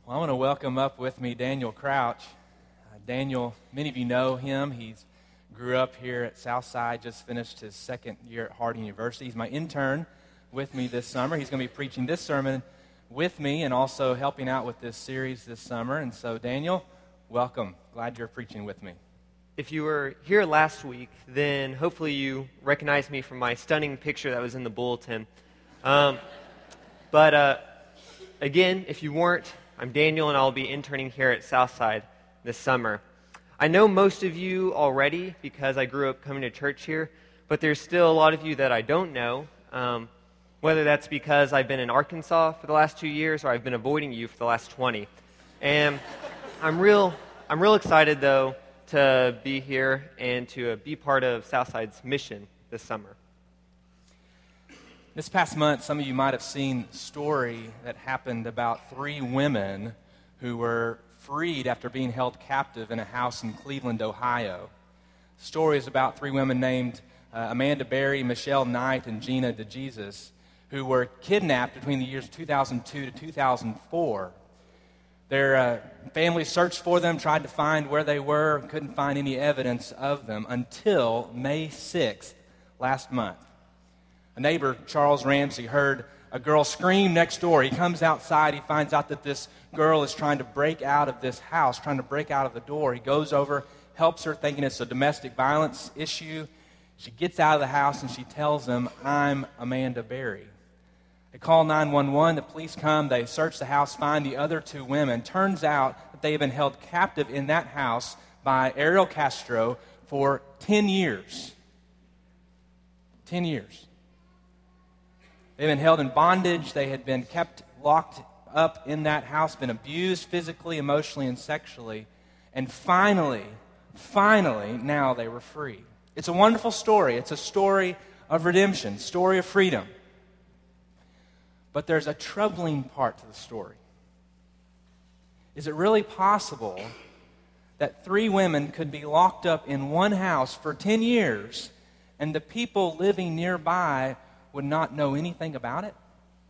Well, I want to welcome up with me Daniel Crouch. Daniel, many of you know him. He grew up here at Southside, just finished his second year at Harding University. He's my intern with me this summer. He's going to be preaching this sermon with me and also helping out with this series this summer. And so, Daniel, welcome. Glad you're preaching with me. If you were here last week, then hopefully you recognized me from my stunning picture that was in the bulletin. But again, if you weren't, I'm Daniel, and I'll be interning here at Southside this summer. I know most of you already because I grew up coming to church here, but there's still a lot of you that I don't know, whether that's because I've been in Arkansas for the last 2 years or I've been avoiding you for the last 20. And I'm real excited, though, to be here and to be part of Southside's mission this summer. This past month, some of you might have seen a story that happened about 3 women who were freed after being held captive in a house in Cleveland, Ohio. The story is about 3 women named Amanda Berry, Michelle Knight, and Gina DeJesus, who were kidnapped between the years 2002 to 2004. Their families searched for them, tried to find where they were, couldn't find any evidence of them until May 6th last month. A neighbor, Charles Ramsey, heard a girl scream next door. He comes outside. He finds out that this girl is trying to break out of this house, trying to break out of the door. He goes over, helps her, thinking it's a domestic violence issue. She gets out of the house, and she tells him, "I'm Amanda Berry." They call 911. The police come. They search the house, find the other 2 women. Turns out that they have been held captive in that house by Ariel Castro for 10 years. 10 years. They've been held in bondage. They had been kept locked up in that house, been abused physically, emotionally, and sexually. And finally, now they were free. It's a wonderful story. It's a story of redemption, story of freedom. But there's a troubling part to the story. Is it really possible that 3 women could be locked up in one house for 10 years and the people living nearby would not know anything about it?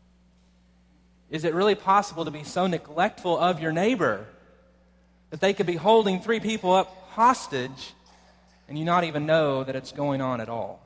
Is it really possible to be so neglectful of your neighbor that they could be holding 3 people up hostage and you not even know that it's going on at all?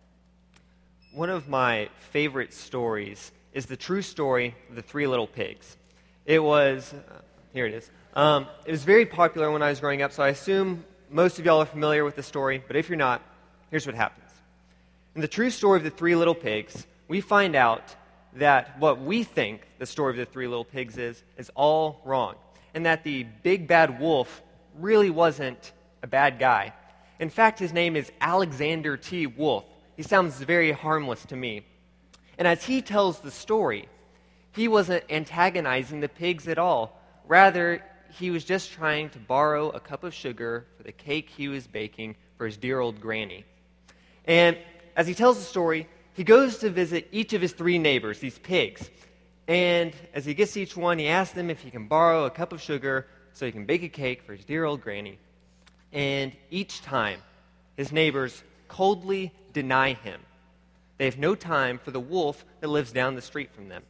One of my favorite stories is the true story of the 3 little pigs. It was, here it is. It was very popular when I was growing up, so I assume most of y'all are familiar with the story, but if you're not, here's what happens. In the true story of the 3 little pigs, we find out that what we think the story of the 3 little pigs is all wrong, and that the big bad wolf really wasn't a bad guy. In fact, his name is Alexander T. Wolf. He sounds very harmless to me. And as he tells the story, he wasn't antagonizing the pigs at all. Rather, he was just trying to borrow a cup of sugar for the cake he was baking for his dear old granny. And as he tells the story, he goes to visit each of his 3 neighbors, these pigs. And as he gets to each one, he asks them if he can borrow a cup of sugar so he can bake a cake for his dear old granny. And each time, his neighbors coldly deny him. They have no time for the wolf that lives down the street from them.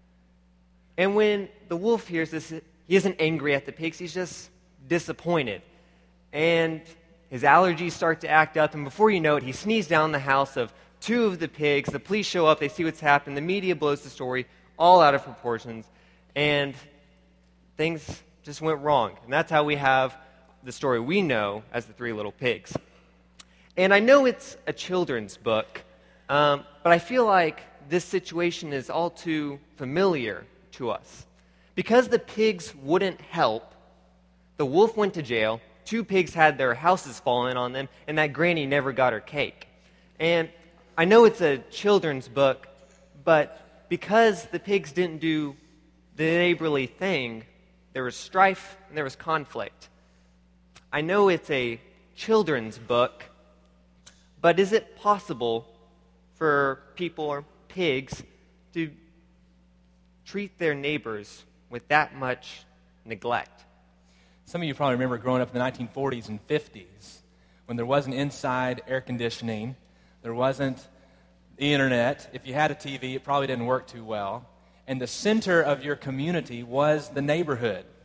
And when the wolf hears this, he isn't angry at the pigs, he's just disappointed. And his allergies start to act up, and before you know it, he sneezes down the house of 2 of the pigs. The police show up, they see what's happened, the media blows the story all out of proportions, and things just went wrong. And that's how we have the story we know as the 3 little pigs. And I know it's a children's book, but I feel like this situation is all too familiar to us. Because the pigs wouldn't help, the wolf went to jail, 2 pigs had their houses fallen on them, and that granny never got her cake. And I know it's a children's book, but because the pigs didn't do the neighborly thing, there was strife and there was conflict. I know it's a children's book, but is it possible for people or pigs to treat their neighbors with that much neglect? Some of you probably remember growing up in the 1940s and 50s when there wasn't inside air conditioning, there wasn't the internet. If you had a TV, it probably didn't work too well. And the center of your community was the neighborhood.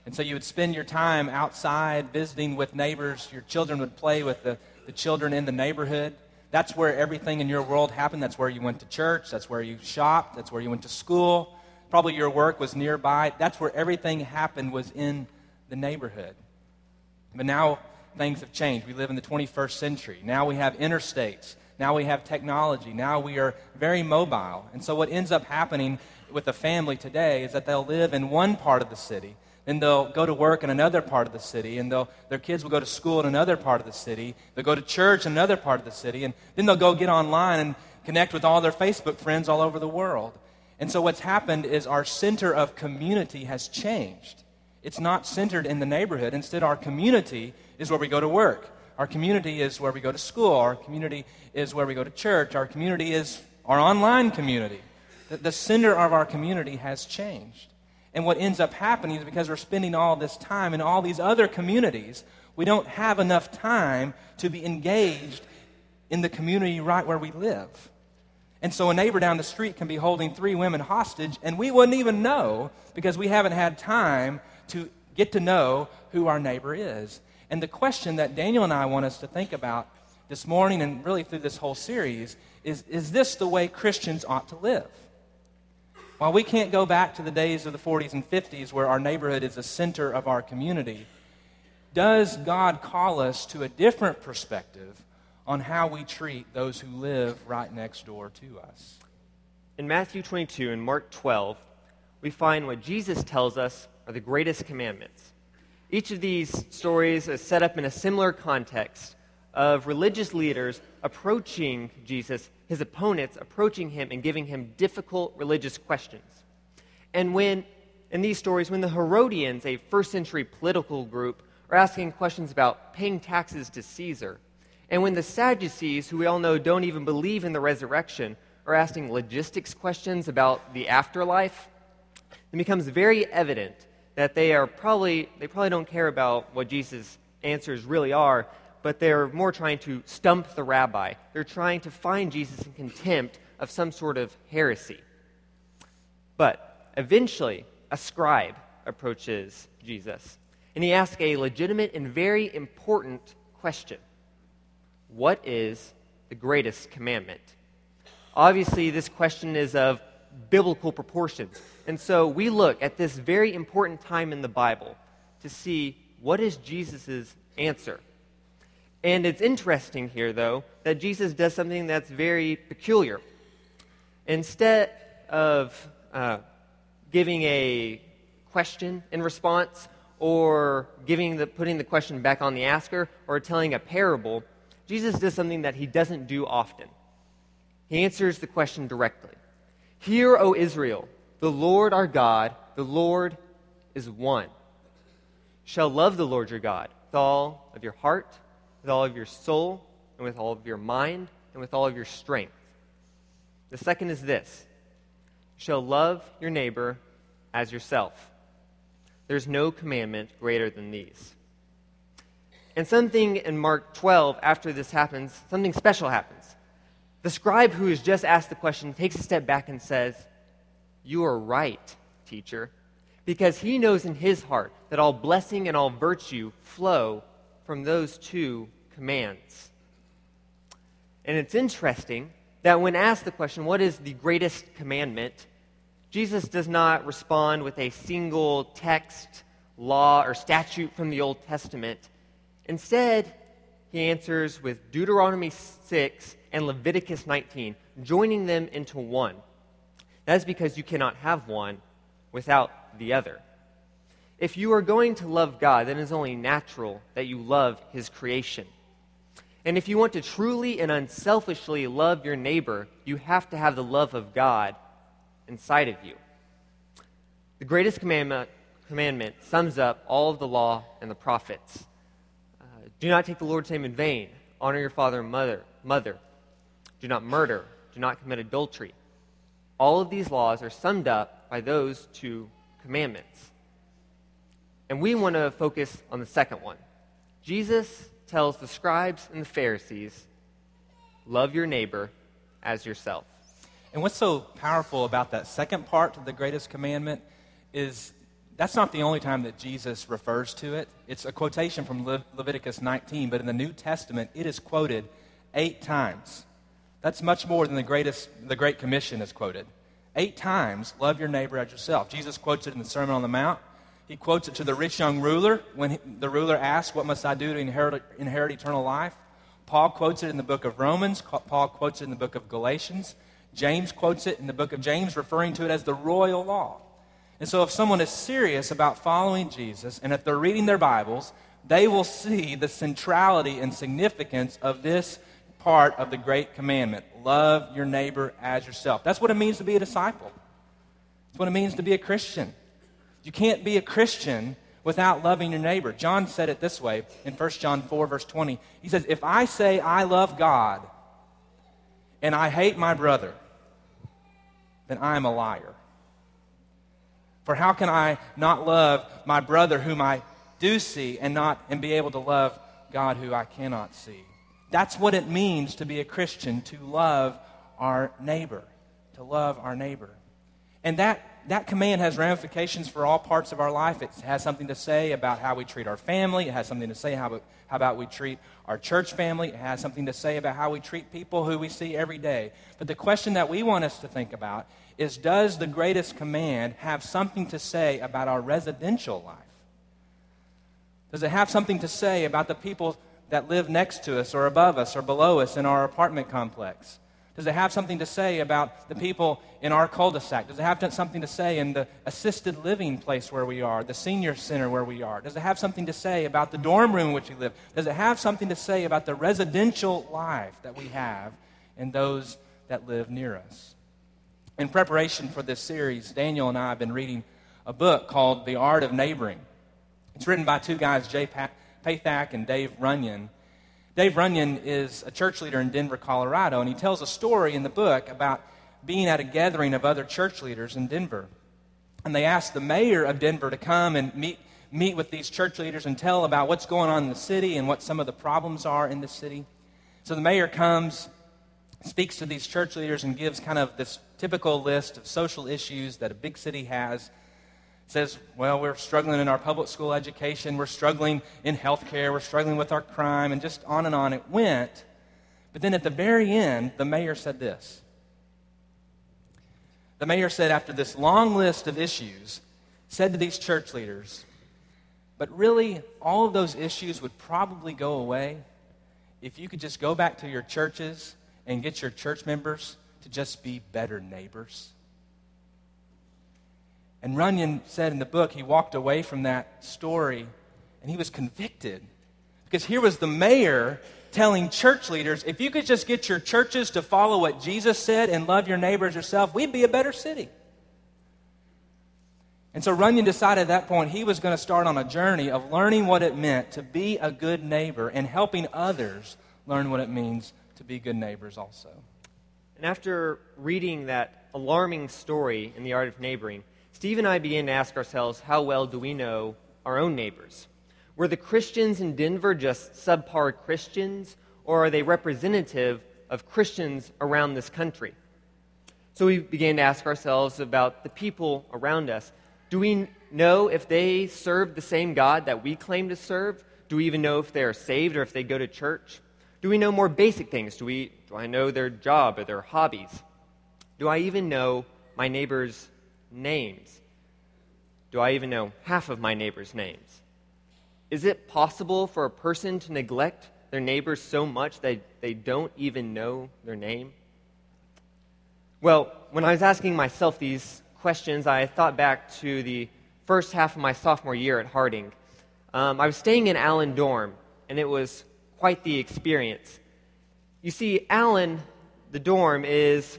And so you would spend your time outside visiting with neighbors. Your children would play with the children in the neighborhood. That's where everything in your world happened. That's where you went to church. That's where you shopped. That's where you went to school. Probably your work was nearby. That's where everything happened, was in the neighborhood. But now things have changed. We live in the 21st century. Now we have interstates. Now we have technology. Now we are very mobile. And so what ends up happening with a family today is that they'll live in one part of the city, then they'll go to work in another part of the city, and their kids will go to school in another part of the city. They'll go to church in another part of the city, and then they'll go get online and connect with all their Facebook friends all over the world. And so what's happened is our center of community has changed. It's not centered in the neighborhood. Instead, our community is where we go to work. Our community is where we go to school. Our community is where we go to church. Our community is our online community. The center of our community has changed. And what ends up happening is because we're spending all this time in all these other communities, we don't have enough time to be engaged in the community right where we live. And so a neighbor down the street can be holding 3 women hostage, and we wouldn't even know because we haven't had time to get to know who our neighbor is. And the question that Daniel and I want us to think about this morning and really through this whole series is this the way Christians ought to live? While we can't go back to the days of the 40s and 50s where our neighborhood is the center of our community, does God call us to a different perspective on how we treat those who live right next door to us? In Matthew 22 and Mark 12, we find what Jesus tells us are the greatest commandments. Each of these stories is set up in a similar context of religious leaders approaching Jesus, his opponents approaching him and giving him difficult religious questions. And when, in these stories, when the Herodians, a first-century political group, are asking questions about paying taxes to Caesar, and when the Sadducees, who we all know don't even believe in the resurrection, are asking logistics questions about the afterlife, it becomes very evident that they probably don't care about what Jesus' answers really are, but they're more trying to stump the rabbi. They're trying to find Jesus in contempt of some sort of heresy. But eventually, a scribe approaches Jesus, and he asks a legitimate and very important question. What is the greatest commandment? Obviously, this question is of biblical proportions. And so we look at this very important time in the Bible to see what is Jesus' answer. And it's interesting here, though, that Jesus does something that's very peculiar. Instead of giving a question in response, or putting the question back on the asker, or telling a parable, Jesus does something that he doesn't do often. He answers the question directly. Hear, O Israel, the Lord our God, the Lord is one. You shall love the Lord your God with all of your heart, with all of your soul, and with all of your mind, and with all of your strength. The second is this: you shall love your neighbor as yourself. There's no commandment greater than these. And something in Mark 12, after this happens, something special happens. The scribe who has just asked the question takes a step back and says, "You are right, teacher," because he knows in his heart that all blessing and all virtue flow from those 2 commands. And it's interesting that when asked the question, what is the greatest commandment, Jesus does not respond with a single text, law, or statute from the Old Testament. Instead, he answers with Deuteronomy 6 and Leviticus 19, joining them into one. That is because you cannot have one without the other. If you are going to love God, then it is only natural that you love his creation. And if you want to truly and unselfishly love your neighbor, you have to have the love of God inside of you. The greatest commandment sums up all of the law and the prophets. Do not take the Lord's name in vain. Honor your father and mother. Do not murder. Do not commit adultery. All of these laws are summed up by those 2 commandments. And we want to focus on the second one. Jesus tells the scribes and the Pharisees, love your neighbor as yourself. And what's so powerful about that second part of the greatest commandment is That's not the only time that Jesus refers to it. It's a quotation from Leviticus 19, but in the New Testament, it is quoted 8 times. That's much more than the Great Commission is quoted. 8 times, love your neighbor as yourself. Jesus quotes it in the Sermon on the Mount. He quotes it to the rich young ruler when the ruler asks, what must I do to inherit eternal life? Paul quotes it in the book of Romans. Paul quotes it in the book of Galatians. James quotes it in the book of James, referring to it as the royal law. And so if someone is serious about following Jesus, and if they're reading their Bibles, they will see the centrality and significance of this part of the Great Commandment. Love your neighbor as yourself. That's what it means to be a disciple. That's what it means to be a Christian. You can't be a Christian without loving your neighbor. John said it this way in 1 John 4, verse 20. He says, if I say I love God and I hate my brother, then I am a liar. For how can I not love my brother whom I do see and be able to love God who I cannot see? That's what it means to be a Christian, to love our neighbor. To love our neighbor. And that command has ramifications for all parts of our life. It has something to say about how we treat our family. It has something to say how about we treat our church family. It has something to say about how we treat people who we see every day. But the question that we want us to think about is, does the greatest command have something to say about our residential life? Does it have something to say about the people that live next to us or above us or below us in our apartment complex? Does it have something to say about the people in our cul-de-sac? Does it have something to say in the assisted living place where we are, the senior center where we are? Does it have something to say about the dorm room in which we live? Does it have something to say about the residential life that we have and those that live near us? In preparation for this series, Daniel and I have been reading a book called The Art of Neighboring. It's written by 2 guys, Jay Pathak and Dave Runyon. Dave Runyon is a church leader in Denver, Colorado, and he tells a story in the book about being at a gathering of other church leaders in Denver. And they asked the mayor of Denver to come and meet with these church leaders and tell about what's going on in the city and what some of the problems are in the city. So the mayor comes, speaks to these church leaders and gives kind of this typical list of social issues that a big city has. Says, well, we're struggling in our public school education, we're struggling in healthcare, we're struggling with our crime, and just on it went. But then at the very end, the mayor said this. The mayor said, after this long list of issues, said to these church leaders, but really, all of those issues would probably go away if you could just go back to your churches and get your church members to just be better neighbors. And Runyon said in the book, he walked away from that story and he was convicted. Because here was the mayor telling church leaders, if you could just get your churches to follow what Jesus said and love your neighbors yourself, we'd be a better city. And so Runyon decided at that point he was going to start on a journey of learning what it meant to be a good neighbor and helping others learn what it means to be good neighbors also. And after reading that alarming story in The Art of Neighboring, Steve and I began to ask ourselves, how well do we know our own neighbors? Were the Christians in Denver just subpar Christians, or are they representative of Christians around this country? So we began to ask ourselves about the people around us. Do we know if they serve the same God that we claim to serve? Do we even know if they're saved or if they go to church? Do we know more basic things? Do I know their job or their hobbies? Do I even know my neighbors' names? Do I even know half of my neighbors' names? Is it possible for a person to neglect their neighbors so much that they don't even know their name? Well, when I was asking myself these questions, I thought back to the first half of my sophomore year at Harding. I was staying in Allen dorm, and it was quite the experience. You see, Allen, the dorm, it's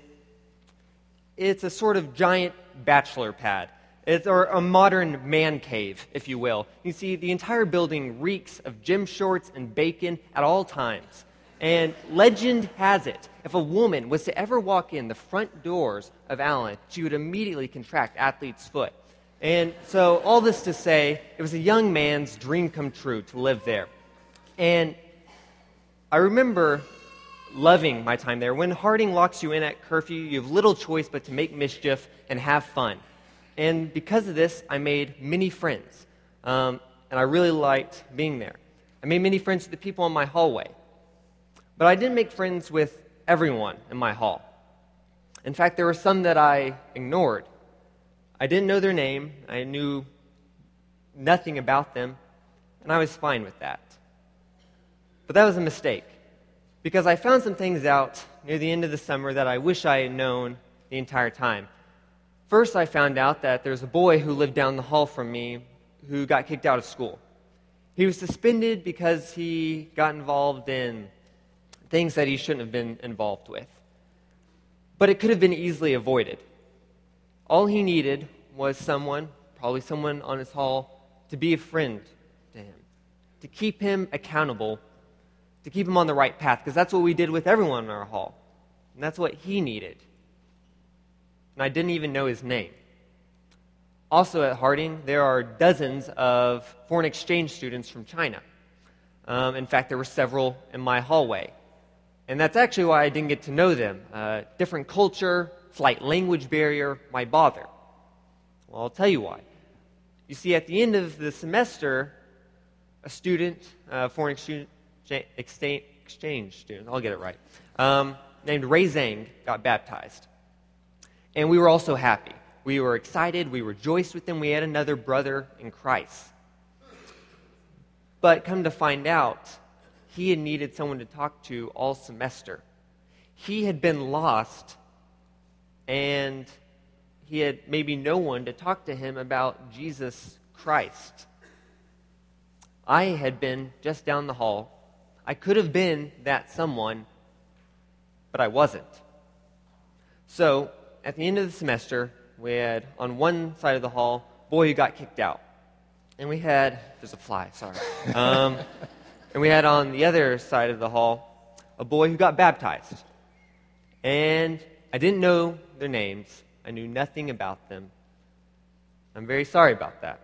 a sort of giant bachelor pad. It's a modern man cave, if you will. You see, the entire building reeks of gym shorts and bacon at all times. And legend has it, if a woman was to ever walk in the front doors of Allen, she would immediately contract athlete's foot. And so all this to say, it was a young man's dream come true to live there. And I remember loving my time there. When Harding locks you in at curfew, you have little choice but to make mischief and have fun. And because of this, I made many friends. And I really liked being there. I made many friends with the people in my hallway. But I didn't make friends with everyone in my hall. In fact, there were some that I ignored. I didn't know their name. I knew nothing about them. And I was fine with that. But that was a mistake. Because I found some things out near the end of the summer that I wish I had known the entire time. First, I found out that there's a boy who lived down the hall from me who got kicked out of school. He was suspended because he got involved in things that he shouldn't have been involved with. But it could have been easily avoided. All he needed was someone, probably someone on his hall, to be a friend to him, to keep him accountable, to keep him on the right path, because that's what we did with everyone in our hall. And that's what he needed. And I didn't even know his name. Also at Harding, there are dozens of foreign exchange students from China. In fact, there were several in my hallway. And that's actually why I didn't get to know them. Different culture, slight language barrier, why bother? Well, I'll tell you why. You see, at the end of the semester, a student, foreign exchange student, I'll get it right, named Ray Zhang got baptized. And we were all so happy. We were excited. We rejoiced with him. We had another brother in Christ. But come to find out, he had needed someone to talk to all semester. He had been lost, and he had maybe no one to talk to him about Jesus Christ. I had been just down the hall. I could have been that someone, but I wasn't. So, at the end of the semester, we had, on one side of the hall, a boy who got kicked out. And we had, there's a fly, sorry. And we had on the other side of the hall, a boy who got baptized. And I didn't know their names. I knew nothing about them. I'm very sorry about that.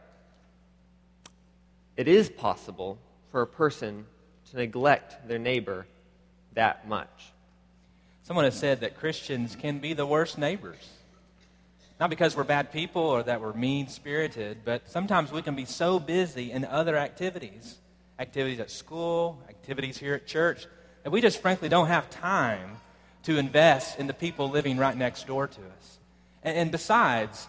It is possible for a person to neglect their neighbor that much. Someone has said that Christians can be the worst neighbors. Not because we're bad people or that we're mean-spirited, but sometimes we can be so busy in other activities at school, activities here at church, that we just frankly don't have time to invest in the people living right next door to us. And besides,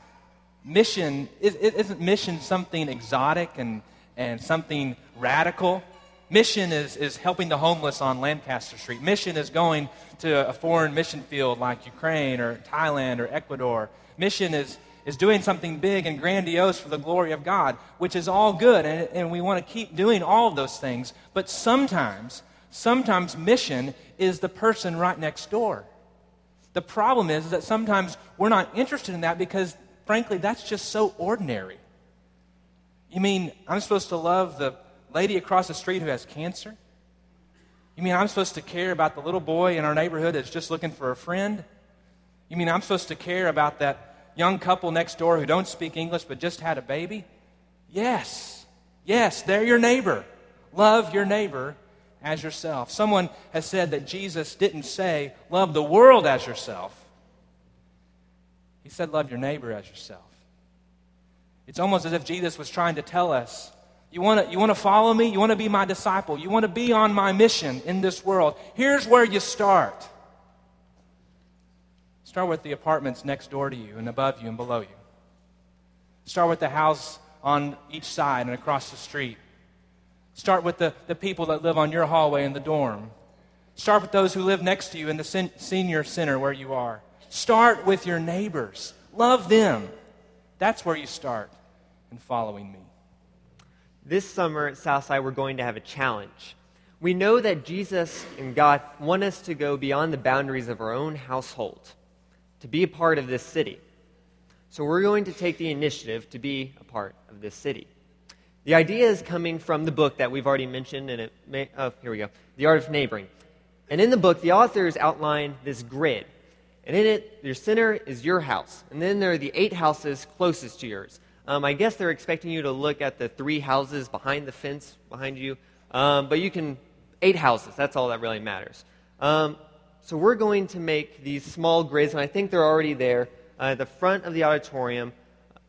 isn't mission something exotic and something radical? Mission is helping the homeless on Lancaster Street. Mission is going to a foreign mission field like Ukraine or Thailand or Ecuador. Mission is doing something big and grandiose for the glory of God, which is all good, and we want to keep doing all of those things. But sometimes mission is the person right next door. The problem is that sometimes we're not interested in that because, frankly, that's just so ordinary. You mean I'm supposed to love the lady across the street who has cancer? You mean I'm supposed to care about the little boy in our neighborhood that's just looking for a friend? You mean I'm supposed to care about that young couple next door who don't speak English but just had a baby? Yes, they're your neighbor. Love your neighbor as yourself. Someone has said that Jesus didn't say, love the world as yourself. He said, love your neighbor as yourself. It's almost as if Jesus was trying to tell us, you want to follow me? You want to be my disciple? You want to be on my mission in this world? Here's where you start. Start with the apartments next door to you and above you and below you. Start with the house on each side and across the street. Start with the people that live on your hallway in the dorm. Start with those who live next to you in the senior center where you are. Start with your neighbors. Love them. That's where you start in following me. This summer at Southside, we're going to have a challenge. We know that Jesus and God want us to go beyond the boundaries of our own household, to be a part of this city. So we're going to take the initiative to be a part of this city. The idea is coming from the book that we've already mentioned, and here we go, The Art of Neighboring. And in the book, the authors outline this grid. And in it, your center is your house. And then there are the 8 houses closest to yours. I guess they're expecting you to look at the 3 houses behind the fence behind you. But you can, 8 houses, that's all that really matters. So we're going to make these small grids, and I think they're already there, at the front of the auditorium,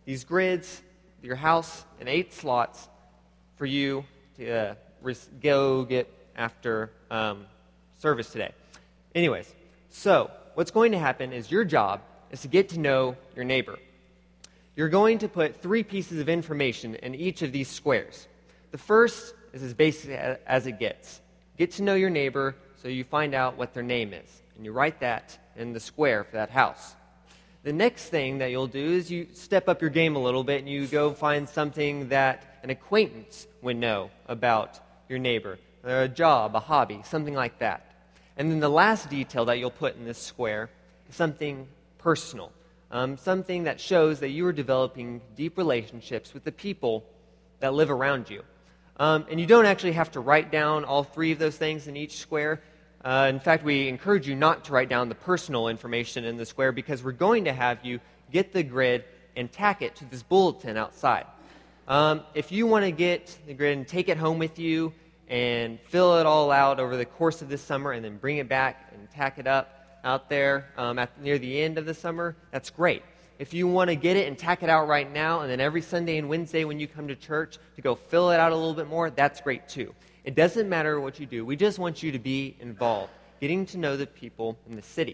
these grids, your house, and 8 slots for you to go get after service today. Anyways, so what's going to happen is your job is to get to know your neighbor. You're going to put 3 pieces of information in each of these squares. The first is as basic as it gets. Get to know your neighbor so you find out what their name is, and you write that in the square for that house. The next thing that you'll do is you step up your game a little bit and you go find something that an acquaintance would know about your neighbor, a job, a hobby, something like that. And then the last detail that you'll put in this square is something personal, something that shows that you are developing deep relationships with the people that live around you. And you don't actually have to write down all 3 of those things in each square. In fact, we encourage you not to write down the personal information in the square because we're going to have you get the grid and tack it to this bulletin outside. If you want to get the grid and take it home with you and fill it all out over the course of this summer and then bring it back and tack it up out there near the end of the summer, that's great. If you want to get it and tack it out right now and then every Sunday and Wednesday when you come to church to go fill it out a little bit more, that's great too. It doesn't matter what you do. We just want you to be involved, getting to know the people in the city.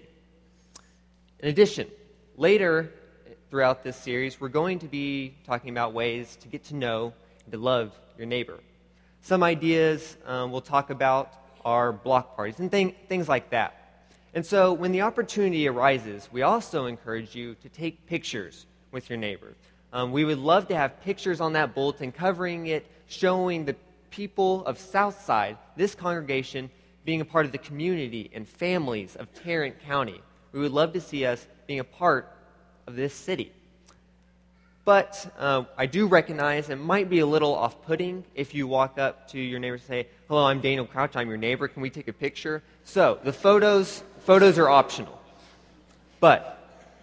In addition, later throughout this series, we're going to be talking about ways to get to know and to love your neighbor. Some ideas we'll talk about are block parties and things like that. And so when the opportunity arises, we also encourage you to take pictures with your neighbor. We would love to have pictures on that bulletin covering it, showing the people of Southside, this congregation, being a part of the community and families of Tarrant County. We would love to see us being a part of this city. But I do recognize it might be a little off-putting if you walk up to your neighbor and say, "Hello, I'm Daniel Crouch, I'm your neighbor, can we take a picture?" So the photos are optional. But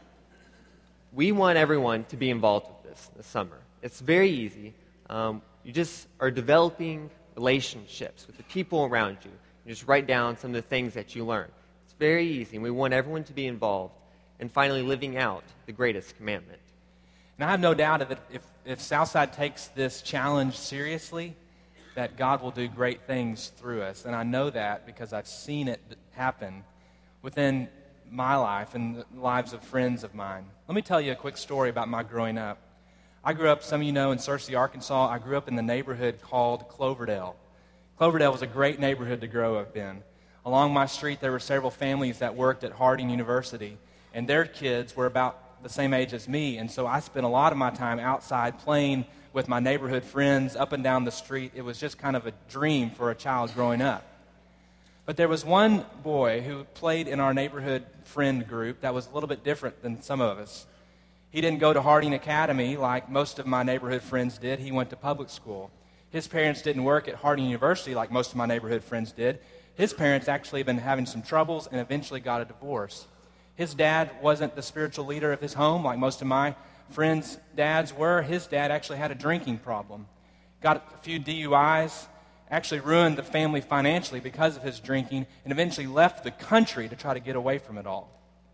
we want everyone to be involved with this summer. It's very easy. You just are developing relationships with the people around you. You just write down some of the things that you learn. It's very easy, and we want everyone to be involved. And finally, living out the greatest commandment. And I have no doubt that if Southside takes this challenge seriously, that God will do great things through us. And I know that because I've seen it happen within my life and the lives of friends of mine. Let me tell you a quick story about my growing up. I grew up, some of you know, in Searcy, Arkansas. I grew up in the neighborhood called Cloverdale. Cloverdale was a great neighborhood to grow up in. Along my street, there were several families that worked at Harding University, and their kids were about the same age as me, and so I spent a lot of my time outside playing with my neighborhood friends up and down the street. It was just kind of a dream for a child growing up. But there was one boy who played in our neighborhood friend group that was a little bit different than some of us. He didn't go to Harding Academy like most of my neighborhood friends did. He went to public school. His parents didn't work at Harding University like most of my neighborhood friends did. His parents actually had been having some troubles and eventually got a divorce. His dad wasn't the spiritual leader of his home like most of my friends' dads were. His dad actually had a drinking problem. Got a few DUIs, actually ruined the family financially because of his drinking, and eventually left the country to try to get away from it all.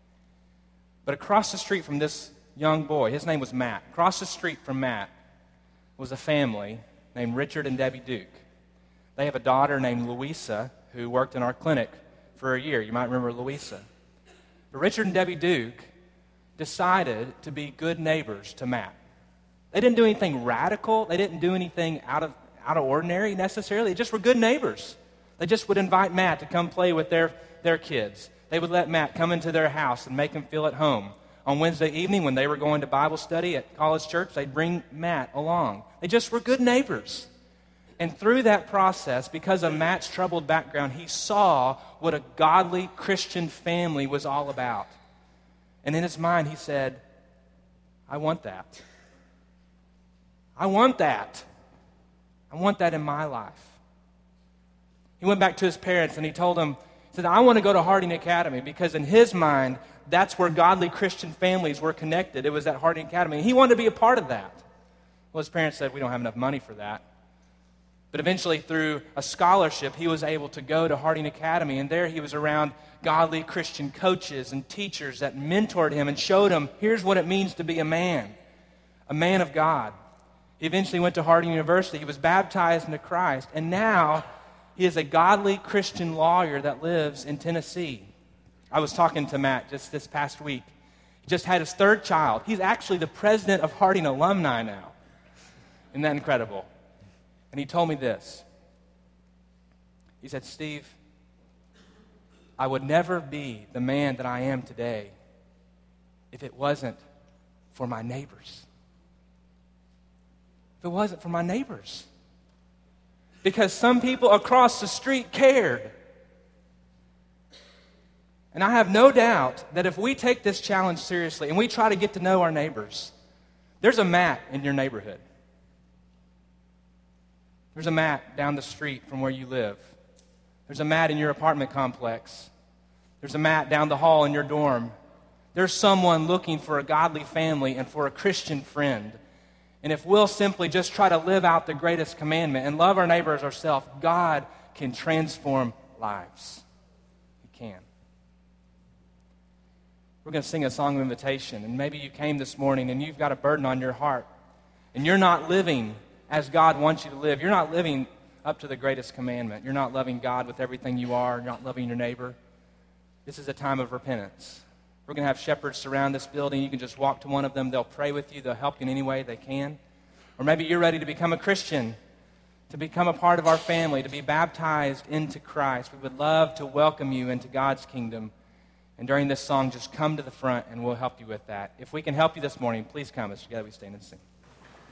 But across the street from this young boy, his name was Matt. Across the street from Matt was a family named Richard and Debbie Duke. They have a daughter named Louisa who worked in our clinic for a year. You might remember Louisa. But Richard and Debbie Duke decided to be good neighbors to Matt. They didn't do anything radical. They didn't do anything out of ordinary necessarily. They just were good neighbors. They just would invite Matt to come play with their kids. They would let Matt come into their house and make him feel at home. On Wednesday evening when they were going to Bible study at College Church, they'd bring Matt along. They just were good neighbors. And through that process, because of Matt's troubled background, he saw what a godly Christian family was all about. And in his mind, he said, I want that. I want that. I want that in my life. He went back to his parents and he told them, he said, I want to go to Harding Academy because in his mind, that's where godly Christian families were connected. It was at Harding Academy. And he wanted to be a part of that. Well, his parents said, we don't have enough money for that. But eventually, through a scholarship, he was able to go to Harding Academy. And there he was around godly Christian coaches and teachers that mentored him and showed him, here's what it means to be a man. a man of God. He eventually went to Harding University. He was baptized into Christ. And now he is a godly Christian lawyer that lives in Tennessee. I was talking to Matt just this past week. He just had his third child. He's actually the president of Harding Alumni now. Isn't that incredible? And he told me this. He said, Steve, I would never be the man that I am today if it wasn't for my neighbors. If it wasn't for my neighbors. Because some people across the street cared. And I have no doubt that if we take this challenge seriously and we try to get to know our neighbors, there's a Matt in your neighborhood. There's a Matt down the street from where you live. There's a Matt in your apartment complex. There's a Matt down the hall in your dorm. There's someone looking for a godly family and for a Christian friend. And if we'll simply just try to live out the greatest commandment and love our neighbor as ourselves, God can transform lives. He can. We're going to sing a song of invitation. And maybe you came this morning and you've got a burden on your heart. And you're not living as God wants you to live. You're not living up to the greatest commandment. You're not loving God with everything you are. You're not loving your neighbor. This is a time of repentance. We're going to have shepherds surround this building. You can just walk to one of them. They'll pray with you. They'll help you in any way they can. Or maybe you're ready to become a Christian, to become a part of our family, to be baptized into Christ. We would love to welcome you into God's kingdom. And during this song, just come to the front and we'll help you with that. If we can help you this morning, please come as together we stand and sing.